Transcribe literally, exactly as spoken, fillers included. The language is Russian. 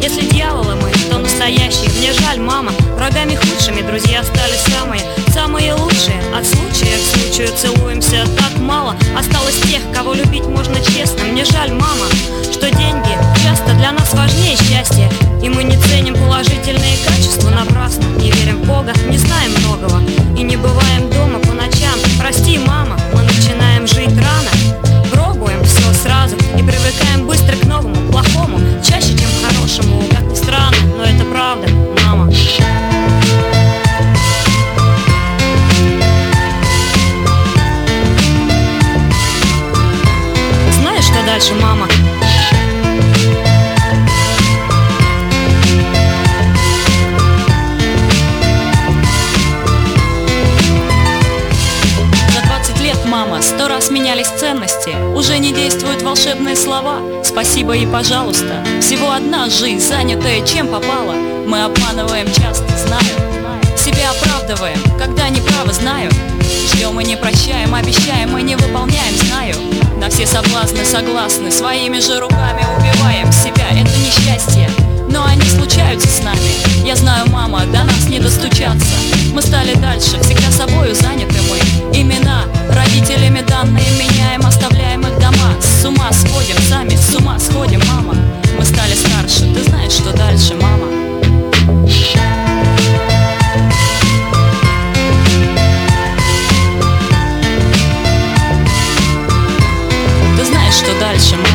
Если дьяволы мы, то настоящие. Мне жаль, мама, врагами худшими друзья стали самые, самые лучшие. От случая к случаю целуемся так мало. Осталось тех, кого любить можно честно. Мне жаль, мама, что деньги часто для нас важнее счастья, и мы не ценим положительные качества напрасно. Не верим в Бога, не знаем многого и не бываем дома по ночам. Прости, мама, мы начинаем жить рано, пробуем все сразу и привыкаем быстро к новому, плохому, чаще, чем к хорошему. Как ни странно, но это правда, мама. Знаешь, что дальше, мама? Мама, сто раз менялись ценности, уже не действуют волшебные слова. Спасибо и пожалуйста. Всего одна жизнь, занятая чем попало. Мы обманываем часто, знаю. Себя оправдываем, когда неправы, знаю. Ждем и не прощаем, обещаем и не выполняем, знаю. На все соблазны согласны, своими же руками убиваем себя. Это несчастье, но они случаются с нами. Я знаю, мама, до нас не достучаться. Мы стали дальше, всегда собою заняты мы. Имена родителями данные меняем, оставляем их дома. С ума сходим сами, с ума сходим, мама. Мы стали старше, ты знаешь, что дальше, мама. Ты знаешь, что дальше, мама.